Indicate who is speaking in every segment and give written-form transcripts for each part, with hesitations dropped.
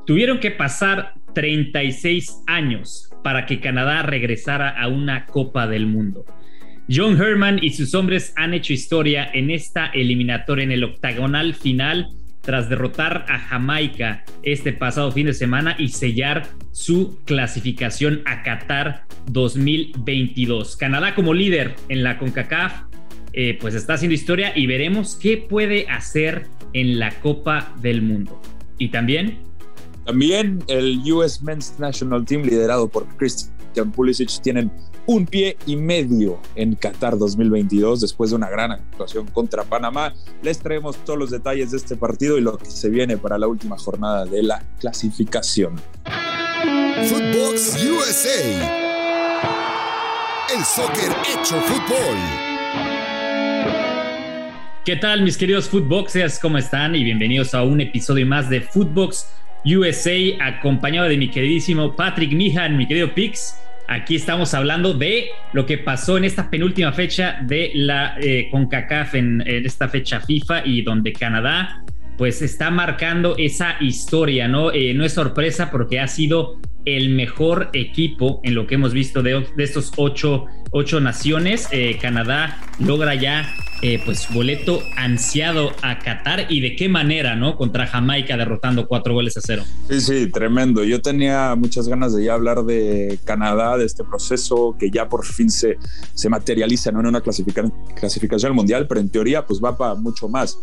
Speaker 1: Tuvieron que pasar 36 años para que Canadá regresara a una Copa del Mundo. John Herdman y sus hombres han hecho historia en esta eliminatoria en el octagonal final tras derrotar a Jamaica este pasado fin de semana y sellar su clasificación a Qatar 2022. Canadá como líder en la CONCACAF pues está haciendo historia y veremos qué puede hacer en la Copa del Mundo. Y también
Speaker 2: el US Men's National Team liderado por Christian Pulisic tienen un pie y medio en Qatar 2022 después de una gran actuación contra Panamá. Les traemos todos los detalles de este partido y lo que se viene para la última jornada de la clasificación.
Speaker 3: Footbox USA. El soccer hecho fútbol.
Speaker 1: ¿Qué tal, mis queridos Footboxers? ¿Cómo están? Y bienvenidos a un episodio más de Footbox USA, acompañado de mi queridísimo Patrick Meehan, mi querido Pix. Aquí estamos hablando de lo que pasó en esta penúltima fecha de la CONCACAF, en esta fecha FIFA, y donde Canadá pues está marcando esa historia, ¿no? No es sorpresa porque ha sido el mejor equipo en lo que hemos visto de estos ocho naciones. Canadá logra ya pues boleto ansiado a Qatar, y de qué manera, ¿no? Contra Jamaica, derrotando 4-0.
Speaker 2: Sí, tremendo. Yo tenía muchas ganas de ya hablar de Canadá, de este proceso que ya por fin se materializa, ¿no? En una clasificación al mundial, pero en teoría pues va para mucho más.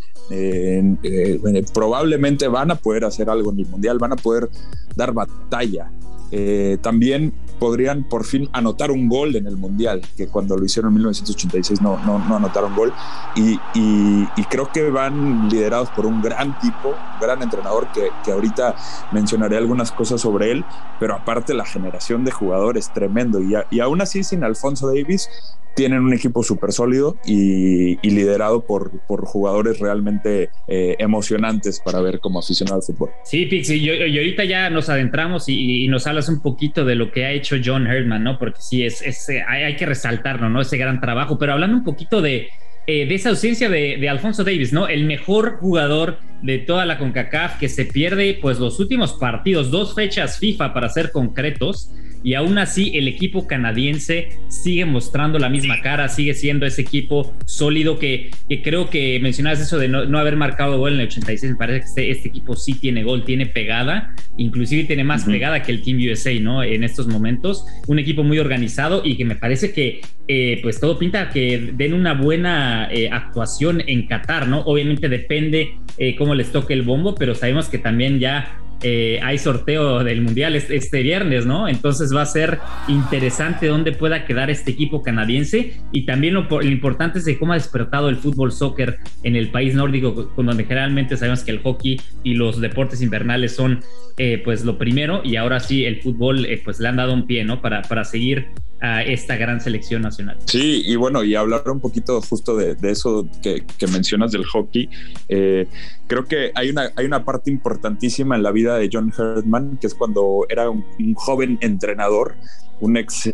Speaker 2: Probablemente van a poder hacer algo en el mundial, van a poder dar batalla. También podrían por fin anotar un gol en el mundial, que cuando lo hicieron en 1986 no anotaron gol, y creo que van liderados por un gran tipo, un gran entrenador que ahorita mencionaré algunas cosas sobre él, pero aparte la generación de jugadores tremendo, y aún así sin Alphonso Davies tienen un equipo súper sólido y liderado por jugadores realmente emocionantes para ver como aficionado al fútbol.
Speaker 1: Sí, Pixie, y ahorita ya nos adentramos y nos hablas un poquito de lo que ha hecho John Herdman, ¿no? Porque sí, hay que resaltarlo, ¿no? Ese gran trabajo. Pero hablando un poquito de esa ausencia de Alphonso Davies, ¿no? El mejor jugador de toda la CONCACAF, que se pierde pues los últimos partidos, 2 fechas FIFA para ser concretos, y aún así el equipo canadiense sigue mostrando la misma cara, sigue siendo ese equipo sólido que creo que mencionabas eso de no haber marcado gol en el 86. Me parece que este equipo sí tiene gol, tiene pegada, inclusive tiene más pegada que el Team USA, ¿no? En estos momentos, un equipo muy organizado y que me parece que pues todo pinta que den una buena actuación en Qatar, ¿no? Obviamente depende cómo les toque el bombo, pero sabemos que también ya hay sorteo del mundial este viernes, ¿no? Entonces va a ser interesante dónde pueda quedar este equipo canadiense, y también lo importante es de cómo ha despertado el fútbol soccer en el país nórdico, con donde generalmente sabemos que el hockey y los deportes invernales son pues lo primero, y ahora sí el fútbol pues le han dado un pie, ¿no? Para seguir a esta gran selección nacional.
Speaker 2: Sí, y bueno, y hablar un poquito justo de eso que mencionas del hockey. Creo que hay una parte importantísima en la vida de John Herdman, que es cuando era un joven entrenador, un ex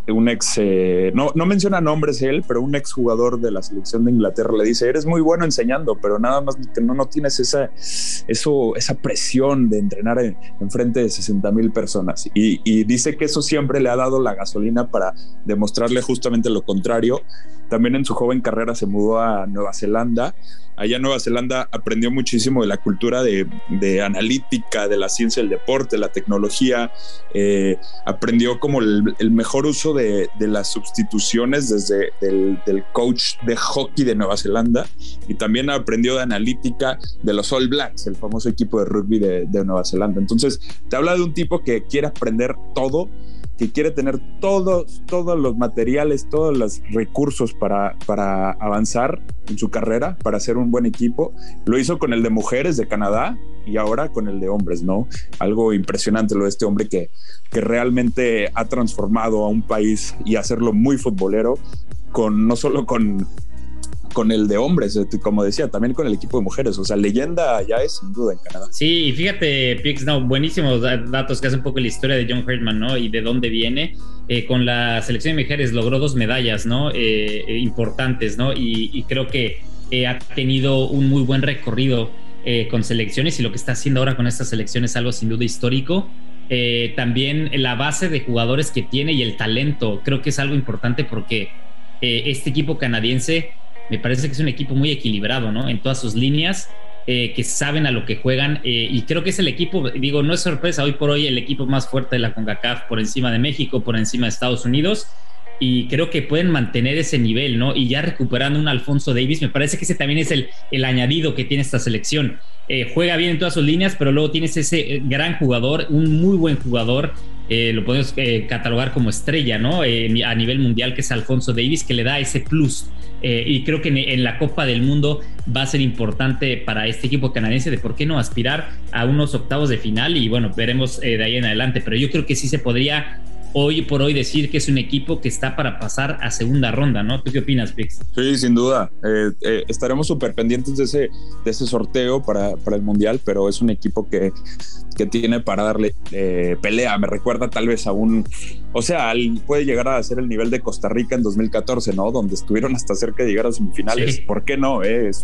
Speaker 2: no menciona nombres él, pero un ex jugador de la selección de Inglaterra le dice: eres muy bueno enseñando, pero nada más que no tienes esa presión de entrenar en frente de 60,000 personas, y dice que eso siempre le ha dado la gasolina para demostrarle justamente lo contrario. También en su joven carrera se mudó a Nueva Zelanda. Allá en Nueva Zelanda aprendió muchísimo de la cultura de analítica, de la ciencia del deporte, la tecnología. Aprendió como el mejor uso de las sustituciones desde del coach de hockey de Nueva Zelanda, y también aprendió de analítica de los All Blacks, el famoso equipo de rugby de Nueva Zelanda. Entonces te habla de un tipo que quiere aprender todo, que quiere tener todos los materiales, todos los recursos para avanzar en su carrera, para hacer un buen equipo. Lo hizo con el de mujeres de Canadá y ahora con el de hombres, ¿no? Algo impresionante lo de este hombre que realmente ha transformado a un país y hacerlo muy futbolero, no solo con el de hombres, como decía, también con el equipo de mujeres. O sea, leyenda ya es sin duda en Canadá.
Speaker 1: Sí, y fíjate, Pix, buenísimos datos que hacen un poco la historia de John Herdman, ¿no? Y de dónde viene. Con la selección de mujeres logró 2 medallas, ¿no? Importantes, ¿no? Y creo que ha tenido un muy buen recorrido con selecciones, y lo que está haciendo ahora con esta selección es algo sin duda histórico. También la base de jugadores que tiene y el talento, creo que es algo importante porque este equipo canadiense me parece que es un equipo muy equilibrado, ¿no? En todas sus líneas, que saben a lo que juegan, y creo que es el equipo, digo, no es sorpresa, hoy por hoy el equipo más fuerte de la CONCACAF, por encima de México, por encima de Estados Unidos, y creo que pueden mantener ese nivel, ¿no? Y ya recuperando un Alphonso Davies, me parece que ese también es el añadido que tiene esta selección. Juega bien en todas sus líneas, pero luego tienes ese gran jugador, un muy buen jugador, lo podemos catalogar como estrella, ¿no? A nivel mundial, que es Alphonso Davies, que le da ese plus. Y creo que en la Copa del Mundo va a ser importante para este equipo canadiense de por qué no aspirar a unos octavos de final, y bueno, veremos de ahí en adelante, pero yo creo que sí se podría hoy por hoy decir que es un equipo que está para pasar a segunda ronda, ¿no? ¿Tú qué opinas, Pix?
Speaker 2: Sí, sin duda. Estaremos súper pendientes de ese sorteo para el Mundial, pero es un equipo que tiene para darle pelea. Me recuerda tal vez a puede llegar a ser el nivel de Costa Rica en 2014, ¿no? Donde estuvieron hasta cerca de llegar a semifinales. Sí. ¿Por qué no? Es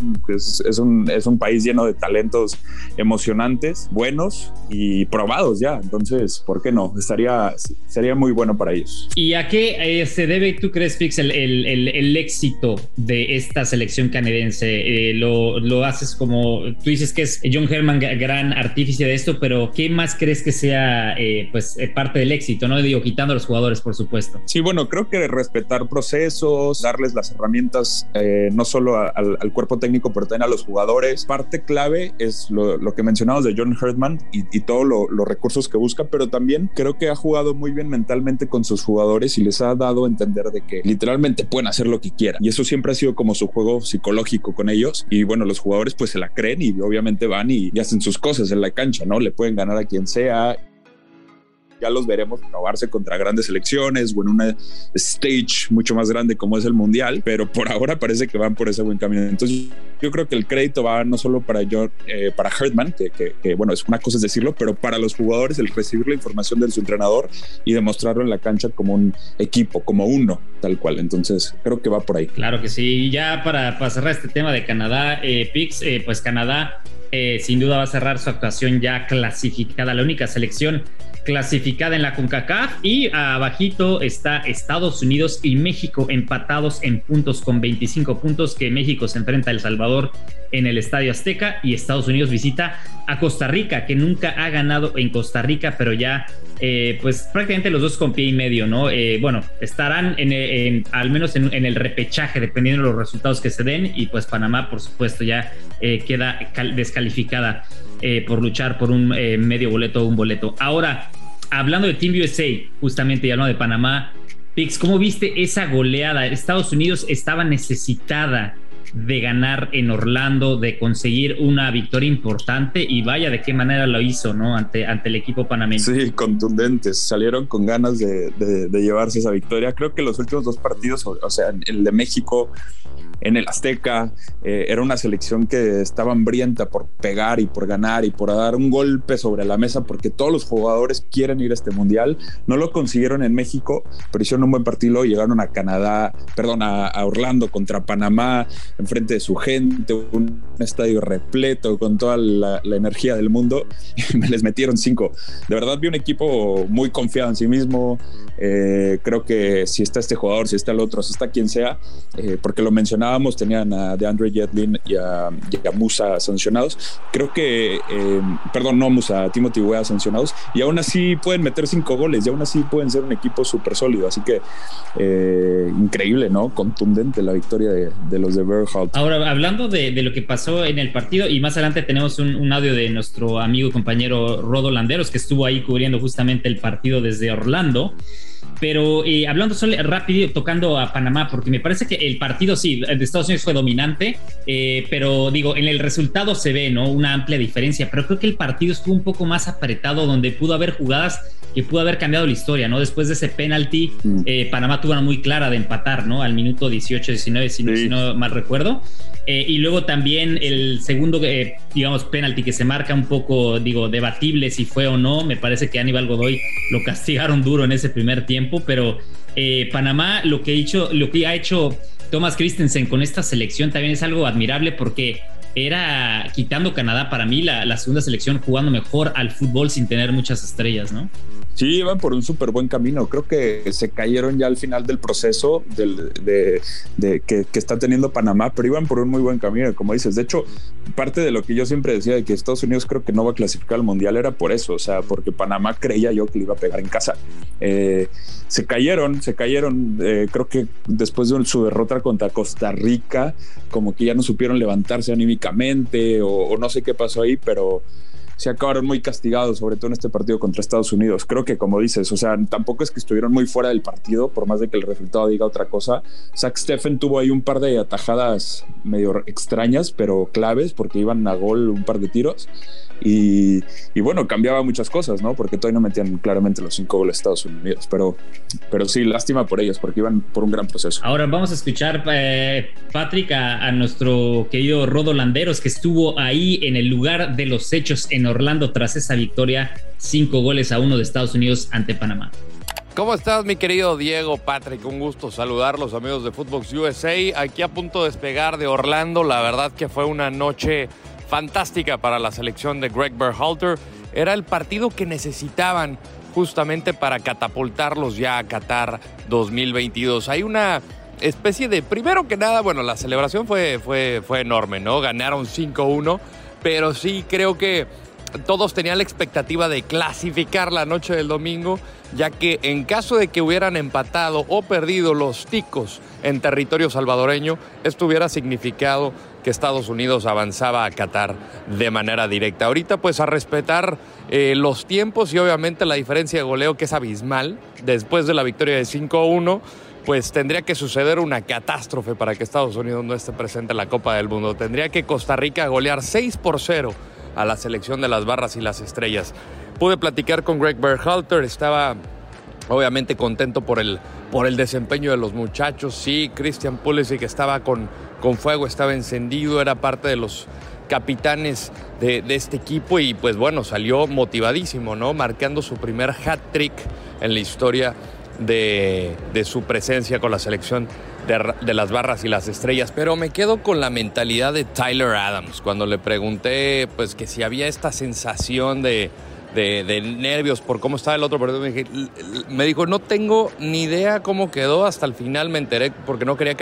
Speaker 2: un país lleno de talentos emocionantes, buenos y probados ya. Entonces, ¿por qué no? Sería muy bueno para ellos.
Speaker 1: ¿Y a qué se debe, tú crees, Fix, el éxito de esta selección canadiense? Lo haces como, tú dices que es John Herdman gran artífice de esto, pero ¿qué más crees que sea parte del éxito, ¿no? Digo, quitando a los jugadores, por supuesto.
Speaker 2: Sí, bueno, creo que respetar procesos, darles las herramientas, no solo al cuerpo técnico, pero también a los jugadores. Parte clave es lo que mencionamos de John Herdman y todos los recursos que busca, pero también creo que ha jugado muy bien mentalmente con sus jugadores y les ha dado a entender de que literalmente pueden hacer lo que quieran, y eso siempre ha sido como su juego psicológico con ellos. Y bueno, los jugadores pues se la creen y obviamente van y hacen sus cosas en la cancha, ¿no? Le pueden ganar a quien sea. Ya los veremos probarse contra grandes selecciones o en una stage mucho más grande como es el Mundial, pero por ahora parece que van por ese buen camino. Entonces yo creo que el crédito va no solo para Herdman, que bueno, es una cosa es decirlo, pero para los jugadores el recibir la información de su entrenador y demostrarlo en la cancha como un equipo, como uno, tal cual. Entonces creo que va por ahí.
Speaker 1: Claro que sí. Y ya para cerrar este tema de Canadá, Pix, pues Canadá sin duda va a cerrar su actuación ya clasificada, la única selección clasificada en la CONCACAF, y abajito está Estados Unidos y México empatados en puntos con 25 puntos, que México se enfrenta a El Salvador en el Estadio Azteca y Estados Unidos visita a Costa Rica, que nunca ha ganado en Costa Rica, pero ya pues prácticamente los dos con pie y medio, ¿no? Bueno, estarán al menos en el repechaje, dependiendo de los resultados que se den, y pues Panamá, por supuesto, ya queda descalificada por luchar por un medio boleto o un boleto. Ahora, hablando de Team USA, justamente, y hablando de Panamá, Pix, ¿cómo viste esa goleada? Estados Unidos estaba necesitada de ganar en Orlando, de conseguir una victoria importante, y vaya de qué manera lo hizo, ¿no? Ante el equipo panameño.
Speaker 2: Sí, contundentes, salieron con ganas de llevarse esa victoria. Creo que los últimos dos partidos, o sea, el de México en el Azteca, era una selección que estaba hambrienta por pegar y por ganar y por dar un golpe sobre la mesa, porque todos los jugadores quieren ir a este mundial. No lo consiguieron en México, pero hicieron un buen partido. Llegaron a Orlando contra Panamá, enfrente de su gente, un estadio repleto con toda la energía del mundo, y me les metieron 5. De verdad vi un equipo muy confiado en sí mismo. Creo que si está este jugador, si está el otro, si está quien sea, porque lo mencionábamos, tenían a DeAndre Yedlin y a Musa sancionados. Creo que, a Timothy Weah sancionados, y aún así pueden meter 5 goles, y aún así pueden ser un equipo súper sólido. Así que increíble, ¿no? Contundente la victoria de los de Berhalter.
Speaker 1: Ahora, hablando de lo que pasó en el partido, y más adelante tenemos un audio de nuestro amigo y compañero Rodo Landeros, que estuvo ahí cubriendo justamente el partido desde Orlando. Pero hablando solo rápido, tocando a Panamá, porque me parece que el partido sí, de Estados Unidos fue dominante, pero digo, en el resultado se ve, ¿no? Una amplia diferencia, pero creo que el partido estuvo un poco más apretado, donde pudo haber jugadas que pudo haber cambiado la historia, ¿no? Después de ese penalti, Panamá tuvo una muy clara de empatar, ¿no? Al minuto 18-19, si no mal recuerdo. Y luego también el segundo, penalti que se marca un poco, debatible si fue o no. Me parece que Aníbal Godoy lo castigaron duro en ese primer tiempo, pero Panamá, lo que ha hecho Thomas Christensen con esta selección también es algo admirable, porque era, quitando Canadá, para mí la segunda selección jugando mejor al fútbol sin tener muchas estrellas, ¿no?
Speaker 2: Sí, iban por un súper buen camino. Creo que se cayeron ya al final del proceso que está teniendo Panamá, pero iban por un muy buen camino, como dices. De hecho, parte de lo que yo siempre decía de que Estados Unidos creo que no va a clasificar al Mundial era por eso, o sea, porque Panamá creía yo que le iba a pegar en casa. Se cayeron. Creo que después de su derrota contra Costa Rica, como que ya no supieron levantarse anímicamente o no sé qué pasó ahí, pero se acabaron muy castigados, sobre todo en este partido contra Estados Unidos. Creo que, como dices, o sea, tampoco es que estuvieron muy fuera del partido, por más de que el resultado diga otra cosa. Zach Steffen tuvo ahí un par de atajadas medio extrañas, pero claves, porque iban a gol un par de tiros. Y bueno, cambiaba muchas cosas, ¿no? Porque todavía no metían claramente los 5 goles de Estados Unidos, pero sí, lástima por ellos, porque iban por un gran proceso.
Speaker 1: Ahora vamos a escuchar, Patrick, a nuestro querido Rodo Landeros, que estuvo ahí en el lugar de los hechos en Orlando tras esa victoria 5-1 de Estados Unidos ante Panamá.
Speaker 4: ¿Cómo estás, mi querido Diego, Patrick? Un gusto saludarlos, amigos de Footbox USA. Aquí a punto de despegar de Orlando. La verdad que fue una noche fantástica para la selección de Greg Berhalter. Era el partido que necesitaban justamente para catapultarlos ya a Qatar 2022. Hay una especie de, primero que nada, bueno, la celebración fue enorme, ¿no? Ganaron 5-1, pero sí creo que todos tenían la expectativa de clasificar la noche del domingo, ya que en caso de que hubieran empatado o perdido los ticos en territorio salvadoreño, esto hubiera significado que Estados Unidos avanzaba a Qatar de manera directa. Ahorita pues a respetar los tiempos y obviamente la diferencia de goleo, que es abismal, después de la victoria de 5-1, pues tendría que suceder una catástrofe para que Estados Unidos no esté presente en la Copa del Mundo. Tendría que Costa Rica golear 6-0 a la selección de las barras y las estrellas. Pude platicar con Greg Berhalter, estaba obviamente contento por el desempeño de los muchachos. Sí, Christian Pulisic estaba con fuego, estaba encendido, era parte de los capitanes de este equipo y pues bueno, salió motivadísimo, ¿no? Marcando su primer hat-trick en la historia de su presencia con la selección de las barras y las estrellas. Pero me quedo con la mentalidad de Tyler Adams cuando le pregunté pues que si había esta sensación de nervios por cómo estaba el otro partido. Me dijo, no tengo ni idea cómo quedó, hasta el final me enteré porque no quería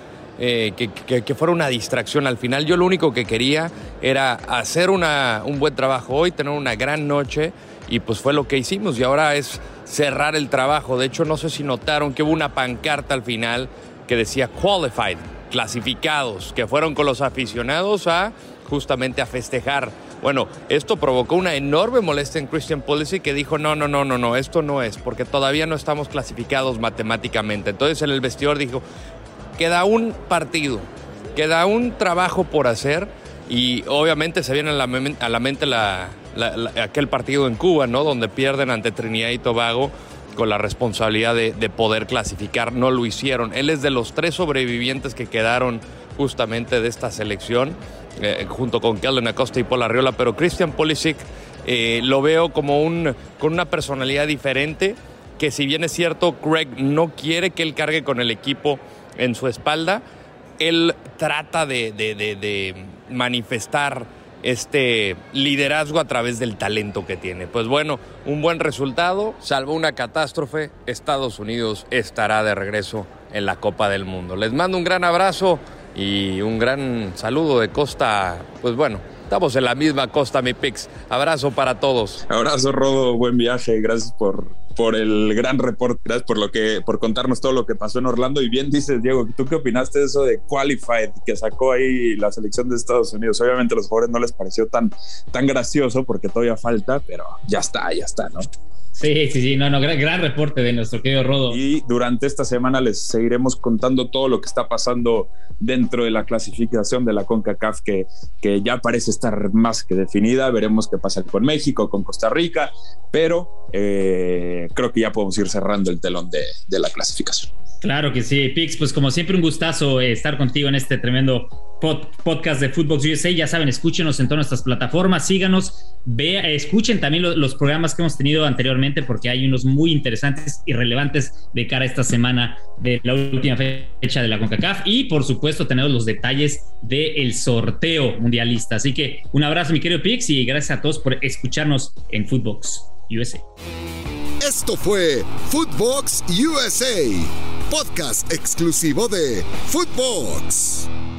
Speaker 4: que fuera una distracción. Al final yo lo único que quería era hacer un buen trabajo hoy, tener una gran noche, y pues fue lo que hicimos, y ahora es cerrar el trabajo. De hecho, no sé si notaron que hubo una pancarta al final que decía qualified, clasificados, que fueron con los aficionados justamente a festejar. Bueno, esto provocó una enorme molestia en Christian Pulisic, que dijo no, esto no es, porque todavía no estamos clasificados matemáticamente. Entonces en el vestidor dijo, queda un partido, queda un trabajo por hacer, y obviamente se viene a la mente aquel partido en Cuba, ¿no? Donde pierden ante Trinidad y Tobago con la responsabilidad de poder clasificar. No lo hicieron. Él es de los 3 sobrevivientes que quedaron justamente de esta selección, junto con Kellyn Acosta y Paul Arriola, pero Christian Pulisic lo veo como con una personalidad diferente, que si bien es cierto, Greg no quiere que él cargue con el equipo en su espalda, él trata de manifestar este liderazgo a través del talento que tiene. Pues bueno, un buen resultado, salvo una catástrofe. Estados Unidos estará de regreso en la Copa del Mundo. Les mando un gran abrazo y un gran saludo de costa, pues bueno, estamos en la misma costa, mi Pix. Abrazo para todos.
Speaker 2: Abrazo, Rodo, buen viaje, gracias por el gran reporte, gracias por contarnos todo lo que pasó en Orlando. Y bien dices, Diego, ¿tú qué opinaste de eso de qualified que sacó ahí la selección de Estados Unidos? Obviamente a los jugadores no les pareció tan gracioso porque todavía falta, pero ya está, ¿no?
Speaker 1: Sí, no, gran reporte de nuestro querido Rodo.
Speaker 2: Y durante esta semana les seguiremos contando todo lo que está pasando dentro de la clasificación de la CONCACAF, que ya parece estar más que definida. Veremos qué pasa con México, con Costa Rica, pero creo que ya podemos ir cerrando el telón de la clasificación.
Speaker 1: Claro que sí, Pix, pues como siempre un gustazo estar contigo en este tremendo podcast de Footbox USA. Ya saben, escúchenos en todas nuestras plataformas, síganos, escuchen también los programas que hemos tenido anteriormente, porque hay unos muy interesantes y relevantes de cara a esta semana de la última fecha de la CONCACAF, y por supuesto tenemos los detalles del sorteo mundialista. Así que un abrazo, mi querido Pix, y gracias a todos por escucharnos en Footbox USA.
Speaker 3: Esto fue Footbox USA, podcast exclusivo de Footbox.